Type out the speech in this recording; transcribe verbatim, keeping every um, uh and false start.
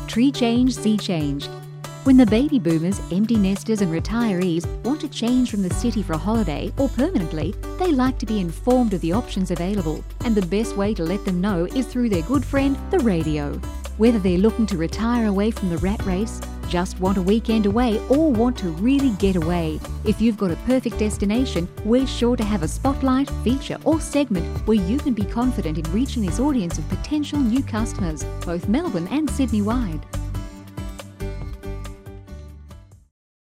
Tree Change, Sea Change. When the baby boomers, empty nesters and retirees want to change from the city for a holiday or permanently, they like to be informed of the options available, and the best way to let them know is through their good friend, the radio. Whether they're looking to retire away from the rat race, just want a weekend away, or want to really get away, if you've got a perfect destination, we're sure to have a spotlight, feature or segment where you can be confident in reaching this audience of potential new customers, both Melbourne and Sydney-wide.